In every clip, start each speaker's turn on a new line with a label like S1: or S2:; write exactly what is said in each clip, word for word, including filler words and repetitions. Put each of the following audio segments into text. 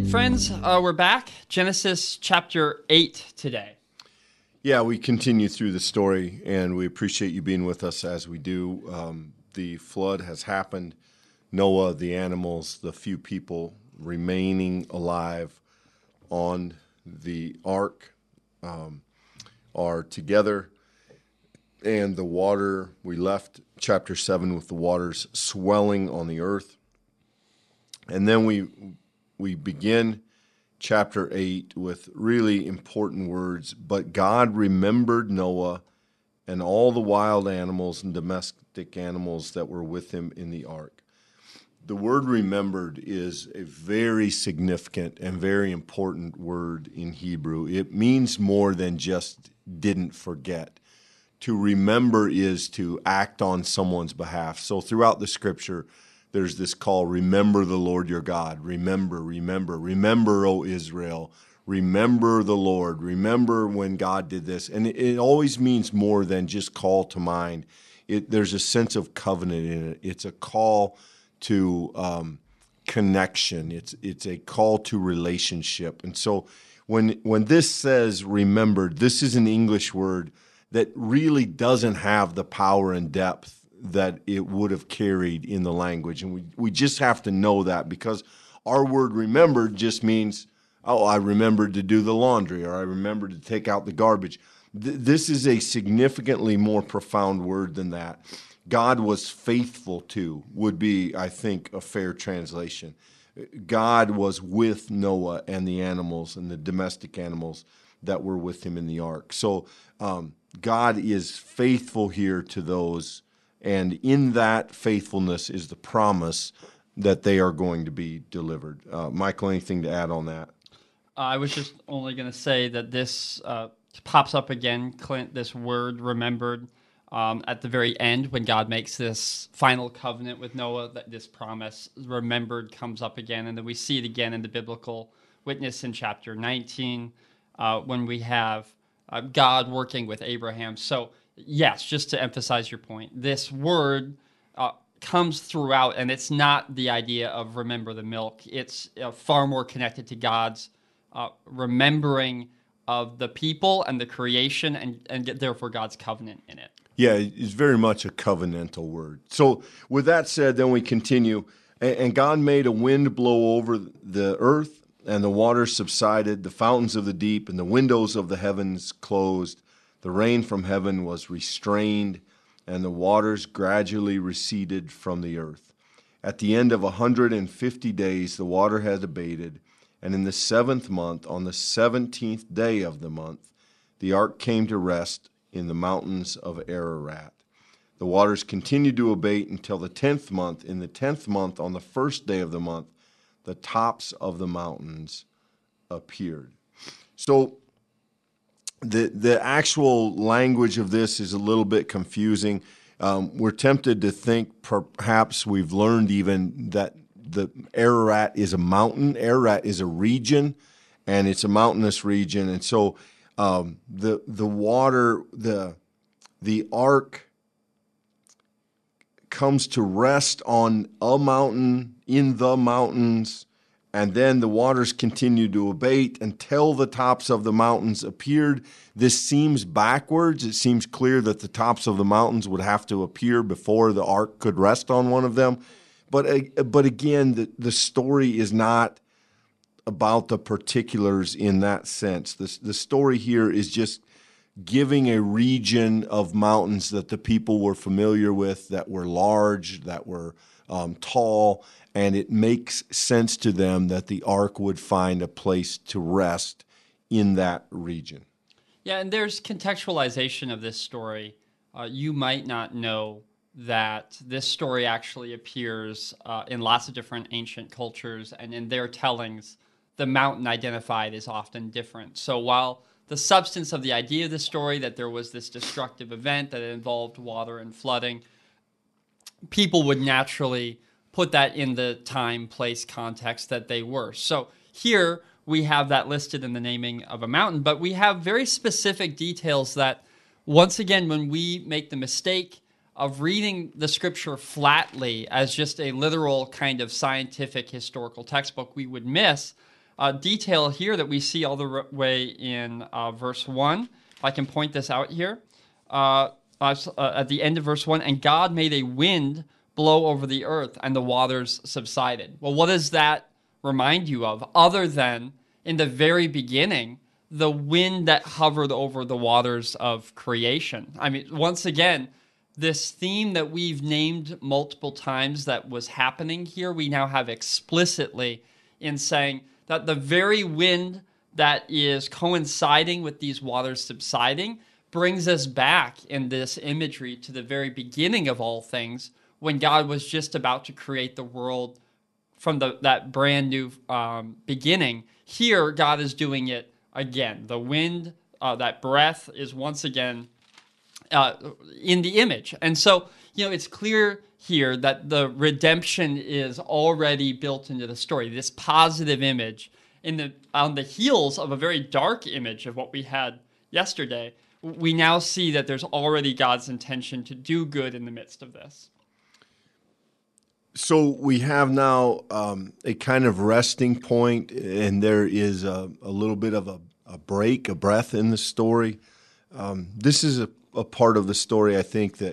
S1: Friends, uh, we're back. Genesis chapter eight today.
S2: Yeah, we continue through the story, and we appreciate you being with us as we do. Um, the flood has happened. Noah, the animals, the few people remaining alive on the ark um, are together. And the water, we left chapter seven with the waters swelling on the earth. And then we we begin chapter eight with really important words. But God remembered Noah and all the wild animals and domestic animals that were with him in the ark. The word remembered is a very significant and very important word in Hebrew. It means more than just didn't forget. To remember is to act on someone's behalf. So throughout the scripture, there's this call, remember the Lord your God. Remember, remember, remember, O Israel. Remember the Lord. Remember when God did this. And it, it always means more than just call to mind. It, there's a sense of covenant in it. It's a call to um, connection. It's it's a call to relationship. And so when when this says remembered, this is an English word that really doesn't have the power and depth that it would have carried in the language. And we, we just have to know that, because our word remembered just means, oh, I remembered to do the laundry, or I remembered to take out the garbage. Th- this is a significantly more profound word than that. God was faithful to would be, I think, a fair translation. God was with Noah and the animals and the domestic animals that were with him in the ark. So um, God is faithful here to those, and in that faithfulness is the promise that they are going to be delivered. Uh, Michael, anything to add on that?
S1: Uh, I was just only going to say that this uh, pops up again, Clint, this word remembered, um, at the very end when God makes this final covenant with Noah, that this promise remembered comes up again. And then we see it again in the biblical witness in chapter nineteen uh, when we have uh, God working with Abraham. So yes, just to emphasize your point, this word uh, comes throughout, and it's not the idea of remember the milk. It's uh, far more connected to God's uh, remembering of the people and the creation, and, and therefore God's covenant in it.
S2: Yeah, it's very much a covenantal word. So with that said, then we continue. And God made a wind blow over the earth, and the waters subsided, the fountains of the deep and the windows of the heavens closed. The rain from heaven was restrained, and the waters gradually receded from the earth. At the end of a hundred and fifty days, the water had abated, and in the seventh month, on the seventeenth day of the month, the ark came to rest in the mountains of Ararat. The waters continued to abate until the tenth month. In the tenth month, on the first day of the month, the tops of the mountains appeared. So the the actual language of this is a little bit confusing. Um, we're tempted to think perhaps we've learned even that the Ararat is a mountain. Ararat is a region, and it's a mountainous region. And so um, the the water, the the ark comes to rest on a mountain, in the mountains, and then the waters continued to abate until the tops of the mountains appeared. This seems backwards. It seems clear that the tops of the mountains would have to appear before the ark could rest on one of them. But, but again, the, the story is not about the particulars in that sense. The, the story here is just giving a region of mountains that the people were familiar with, that were large, that were um, tall, and it makes sense to them that the ark would find a place to rest in that region.
S1: Yeah, and there's contextualization of this story. Uh, you might not know that this story actually appears uh, in lots of different ancient cultures, and in their tellings, the mountain identified is often different. So while the substance of the idea of the story, that there was this destructive event that involved water and flooding, people would naturally put that in the time, place, context that they were. So here we have that listed in the naming of a mountain, but we have very specific details that, once again, when we make the mistake of reading the scripture flatly as just a literal kind of scientific historical textbook, we would miss. uh, detail here that we see all the r- way in uh, verse one. If I can point this out here. Uh, uh, at the end of verse one, and God made a wind blow over the earth, and the waters subsided. Well, what does that remind you of, other than in the very beginning, the wind that hovered over the waters of creation? I mean, once again, this theme that we've named multiple times that was happening here, we now have explicitly in saying that the very wind that is coinciding with these waters subsiding brings us back in this imagery to the very beginning of all things, when God was just about to create the world from the, that brand new um, beginning. Here, God is doing it again. The wind, uh, that breath is once again uh, in the image. And so, you know, it's clear here that the redemption is already built into the story, this positive image in the on the heels of a very dark image of what we had yesterday. We now see that there's already God's intention to do good in the midst of this.
S2: So we have now um, a kind of resting point, and there is a, a little bit of a, a break, a breath in the story. Um, this is a, a part of the story, I think, that,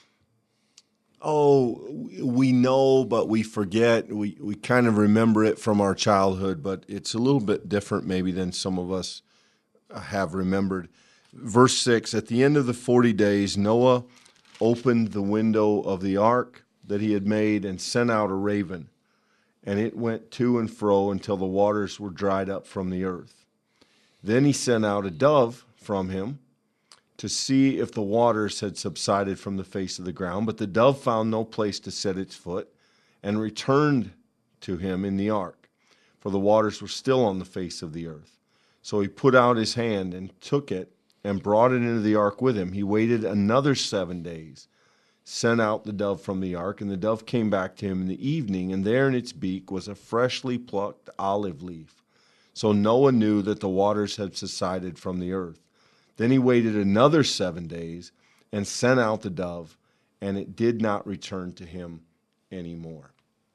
S2: oh, we know, but we forget. We, we kind of remember it from our childhood, but it's a little bit different maybe than some of us have remembered. Verse six, at the end of the forty days, Noah opened the window of the ark that he had made and sent out a raven, and it went to and fro until the waters were dried up from the earth. Then he sent out a dove from him to see if the waters had subsided from the face of the ground, but the dove found no place to set its foot and returned to him in the ark, for the waters were still on the face of the earth. So he put out his hand and took it and brought it into the ark with him. He waited another seven days, sent out the dove from the ark, and the dove came back to him in the evening, and there in its beak was a freshly plucked olive leaf. So Noah knew that the waters had subsided from the earth. Then he waited another seven days and sent out the dove, and it did not return to him anymore.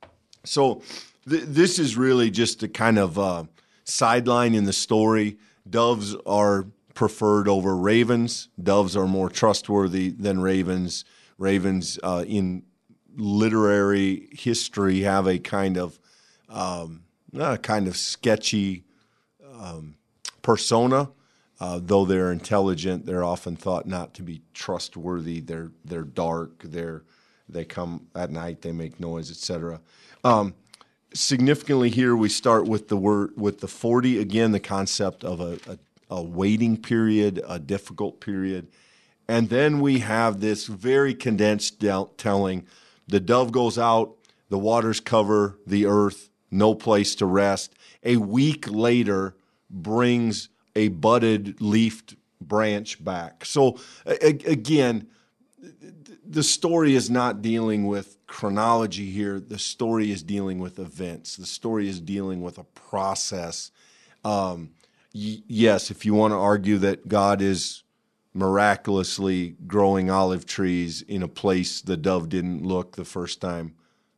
S2: So th- this is really just a kind of uh, sideline in the story. Doves are preferred over ravens. Doves are more trustworthy than ravens. Ravens uh, in literary history have a kind of um, a kind of sketchy um, persona. Uh, though they're intelligent, they're often thought not to be trustworthy. They're they're dark. They're they come at night. They make noise, et cetera. Um, significantly, here we start with the word with the forty again. The concept of a, a a waiting period, a difficult period. And then we have this very condensed telling. The dove goes out, the waters cover the earth, no place to rest. A week later brings a budded leafed branch back. So again, the story is not dealing with chronology here. The story is dealing with events. The story is dealing with a process. Um, y- yes, if you want to argue that God is miraculously growing olive trees in a place the dove didn't look the first time,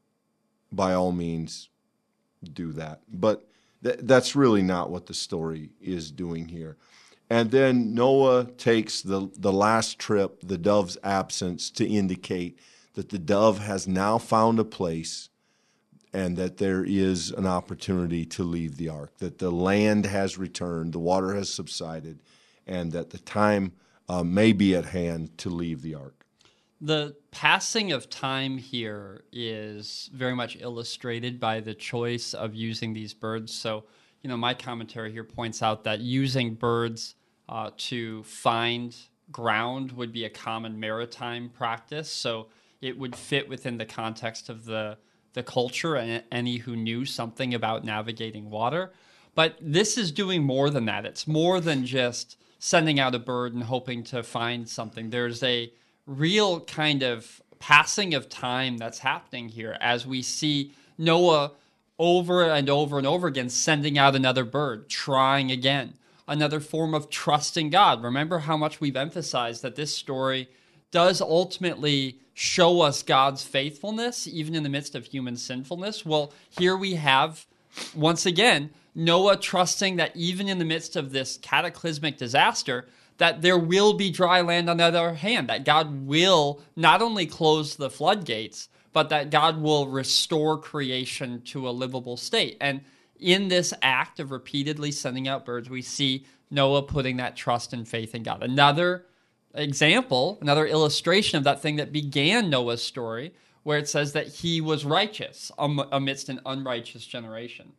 S2: by all means, do that. But th- that's really not what the story is doing here. And then Noah takes the, the last trip, the dove's absence, to indicate that the dove has now found a place and that there is an opportunity to leave the ark, that the land has returned, the water has subsided, and that the time uh, may be at hand to leave the ark.
S1: The passing of time here is very much illustrated by the choice of using these birds. So, you know, my commentary here points out that using birds uh, to find ground would be a common maritime practice. So it would fit within the context of the, the culture and any who knew something about navigating water. But this is doing more than that. It's more than just sending out a bird and hoping to find something. There's a real kind of passing of time that's happening here as we see Noah over and over and over again sending out another bird, trying again, another form of trusting God. Remember how much we've emphasized that this story does ultimately show us God's faithfulness, even in the midst of human sinfulness. Well, here we have once again, Noah trusting that even in the midst of this cataclysmic disaster, that there will be dry land on the other hand, that God will not only close the floodgates, but that God will restore creation to a livable state. And in this act of repeatedly sending out birds, we see Noah putting that trust and faith in God. Another example, another illustration of that thing that began Noah's story, where it says that he was righteous amidst an unrighteous generation.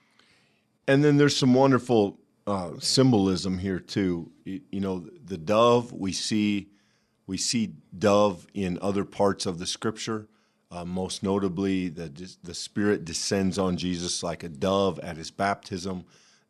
S2: And then there's some wonderful uh, symbolism here too. You, you know, the dove, we see we see dove in other parts of the scripture. Uh, most notably, the the Spirit descends on Jesus like a dove at his baptism.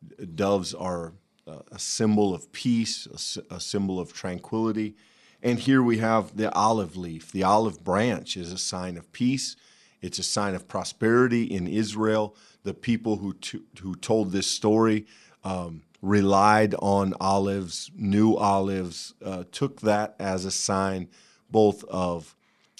S2: Doves are a symbol of peace, a, a symbol of tranquility. And here we have the olive leaf. The olive branch is a sign of peace. It's a sign of prosperity in Israel. The people who t- who told this story um, relied on olives, knew olives, uh, took that as a sign both of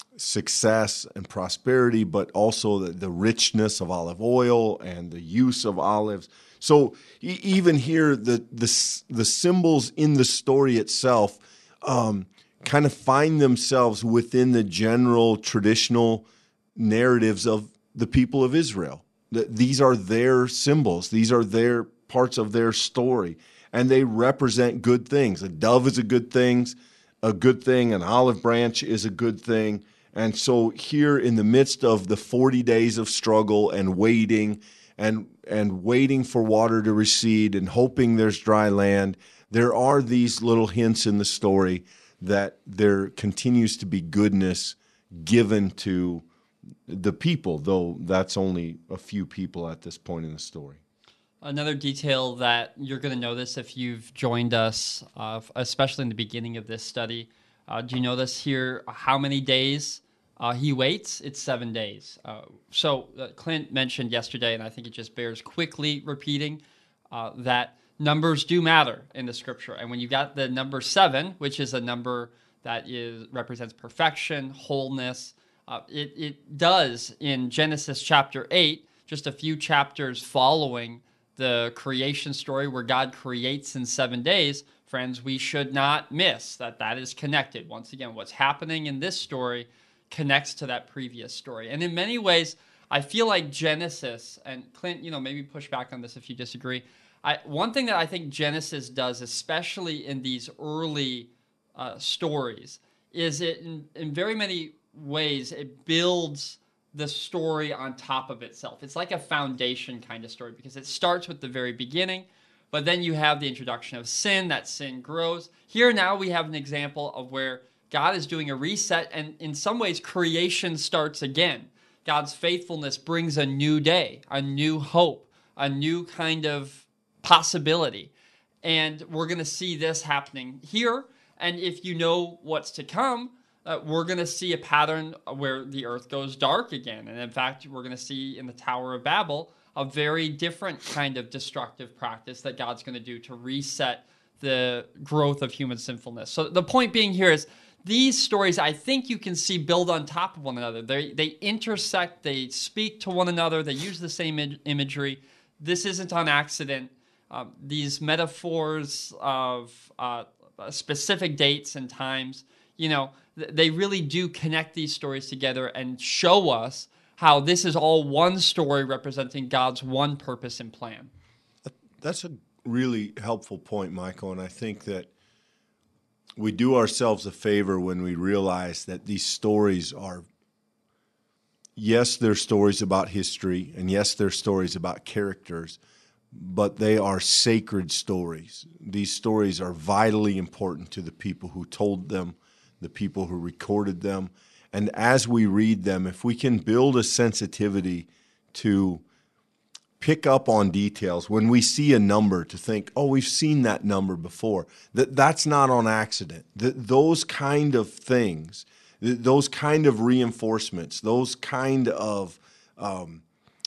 S2: success and prosperity, but also the, the richness of olive oil and the use of olives. So e- even here, the, the the symbols in the story itself um, kind of find themselves within the general traditional narratives of the people of Israel. These are their symbols. These are their parts of their story, and they represent good things. A dove is a good thing. A good thing. An olive branch is a good thing. And so here in the midst of the forty days of struggle and waiting and and waiting for water to recede and hoping there's dry land, there are these little hints in the story that there continues to be goodness given to the people, though that's only a few people at this point in the story.
S1: Another detail that you're going to notice if you've joined us, uh, especially in the beginning of this study, uh, do you notice here how many days uh, he waits? It's seven days. Uh, so uh, Clint mentioned yesterday, and I think it just bears quickly repeating, uh, that numbers do matter in the scripture. And when you got the number seven, which is a number that is represents perfection, wholeness, uh, it, it does in Genesis chapter eight, just a few chapters following the creation story where God creates in seven days, friends, we should not miss that that is connected. Once again, what's happening in this story connects to that previous story. And in many ways, I feel like Genesis, and Clint, you know, maybe push back on this if you disagree. I, one thing that I think Genesis does, especially in these early uh, stories, is it in, in very many ways, it builds the story on top of itself. It's like a foundation kind of story because it starts with the very beginning, but then you have the introduction of sin, that sin grows. Here now we have an example of where God is doing a reset, and in some ways creation starts again. God's faithfulness brings a new day, a new hope, a new kind of possibility. And we're going to see this happening here. And if you know what's to come, Uh, we're going to see a pattern where the earth goes dark again. And in fact, we're going to see in the Tower of Babel a very different kind of destructive practice that God's going to do to reset the growth of human sinfulness. So the point being here is these stories, I think you can see, build on top of one another. They, they intersect, they speak to one another, they use the same im- imagery. This isn't on accident. Um, these metaphors of uh, specific dates and times, you know, they really do connect these stories together and show us how this is all one story representing God's one purpose and plan.
S2: That's a really helpful point, Michael, and I think that we do ourselves a favor when we realize that these stories are, yes, they're stories about history, and yes, they're stories about characters, but they are sacred stories. These stories are vitally important to the people who told them, the people who recorded them. And as we read them, if we can build a sensitivity to pick up on details, when we see a number to think, oh, we've seen that number before, that that's not on accident. That those kind of things, those kind of reinforcements, those kind of um,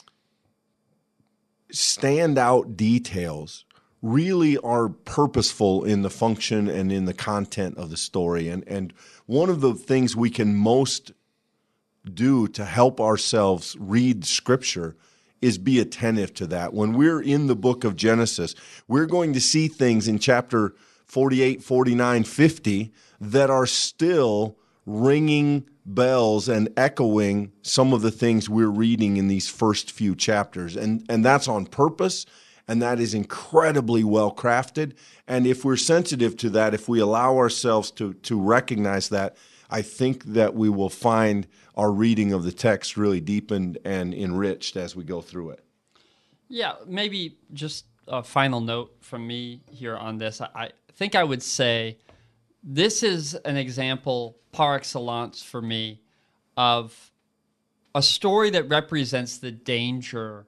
S2: standout details really are purposeful in the function and in the content of the story. And and one of the things we can most do to help ourselves read Scripture is be attentive to that. When we're in the book of Genesis, we're going to see things in chapter forty-eight, forty-nine, fifty that are still ringing bells and echoing some of the things we're reading in these first few chapters. And, and that's on purpose, and that is incredibly well crafted. And if we're sensitive to that, if we allow ourselves to, to recognize that, I think that we will find our reading of the text really deepened and enriched as we go through it.
S1: Yeah, maybe just a final note from me here on this. I, I think I would say this is an example par excellence for me of a story that represents the danger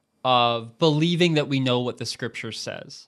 S1: of believing that we know what the scripture says.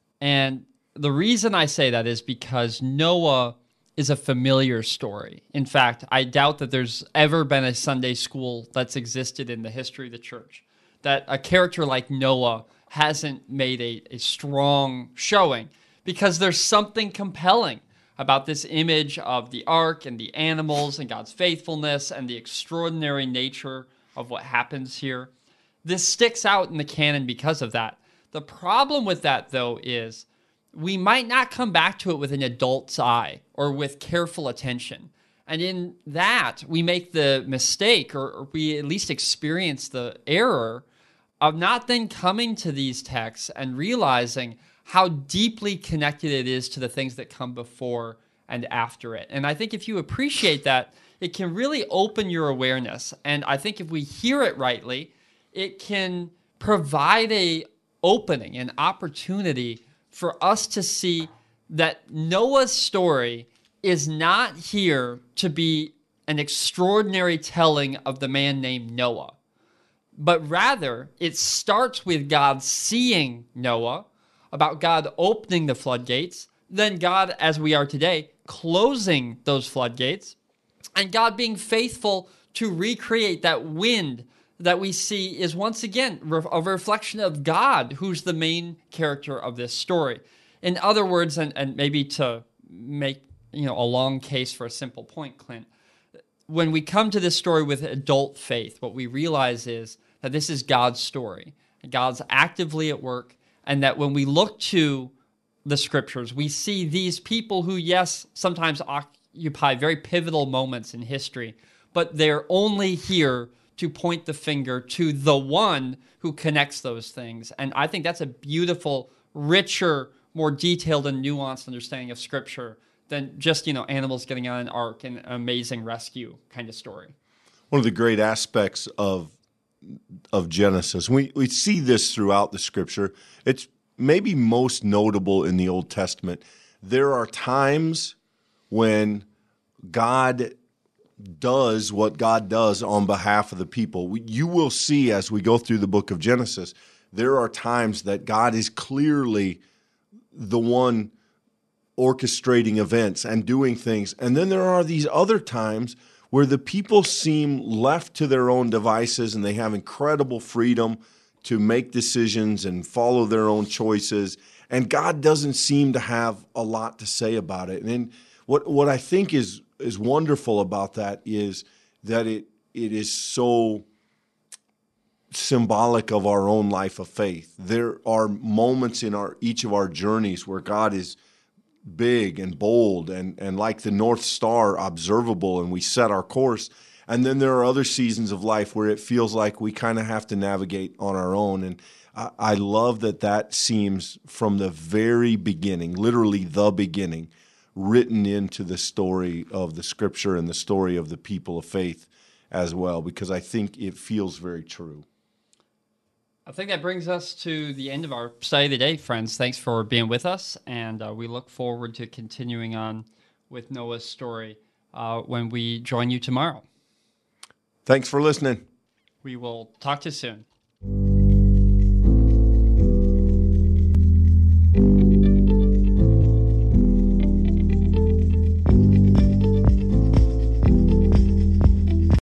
S1: And the reason I say that is because Noah is a familiar story. In fact, I doubt that there's ever been a Sunday school that's existed in the history of the church that a character like Noah hasn't made a, a strong showing, because there's something compelling about this image of the ark and the animals and God's faithfulness and the extraordinary nature of what happens here. This sticks out in the canon because of that. The problem with that, though, is we might not come back to it with an adult's eye or with careful attention. And in that, we make the mistake, or, or we at least experience the error of not then coming to these texts and realizing how deeply connected it is to the things that come before and after it. And I think if you appreciate that, it can really open your awareness. And I think if we hear it rightly, it can provide a opening, an opportunity for us to see that Noah's story is not here to be an extraordinary telling of the man named Noah, but rather it starts with God seeing Noah, about God opening the floodgates, then God, as we are today, closing those floodgates, and God being faithful to recreate that wind that we see is once again a reflection of God, who's the main character of this story. In other words, and, and maybe to make you know a long case for a simple point, Clint, when we come to this story with adult faith, what we realize is that this is God's story. God's actively at work, and that when we look to the scriptures, we see these people who, yes, sometimes occupy very pivotal moments in history, but they're only here to point the finger to the one who connects those things. And I think that's a beautiful, richer, more detailed and nuanced understanding of Scripture than just, you know, animals getting on an ark and an amazing rescue kind of story.
S2: One of the great aspects of of Genesis, we, we see this throughout the Scripture. It's maybe most notable in the Old Testament. There are times when God does what God does on behalf of the people. We, you will see as we go through the book of Genesis, there are times that God is clearly the one orchestrating events and doing things. And then there are these other times where the people seem left to their own devices and they have incredible freedom to make decisions and follow their own choices. And God doesn't seem to have a lot to say about it. And what what I think is is wonderful about that is that it it is so symbolic of our own life of faith. There are moments in our each of our journeys where God is big and bold and, and like the North Star, observable, and we set our course. And then there are other seasons of life where it feels like we kind of have to navigate on our own. And I, I love that that seems from the very beginning, literally the beginning, written into the story of the Scripture and the story of the people of faith as well, because I think it feels very true.
S1: I think that brings us to the end of our study today, friends. Thanks for being with us, and uh, we look forward to continuing on with Noah's story uh, when we join you tomorrow.
S2: Thanks for listening.
S1: We will talk to you soon.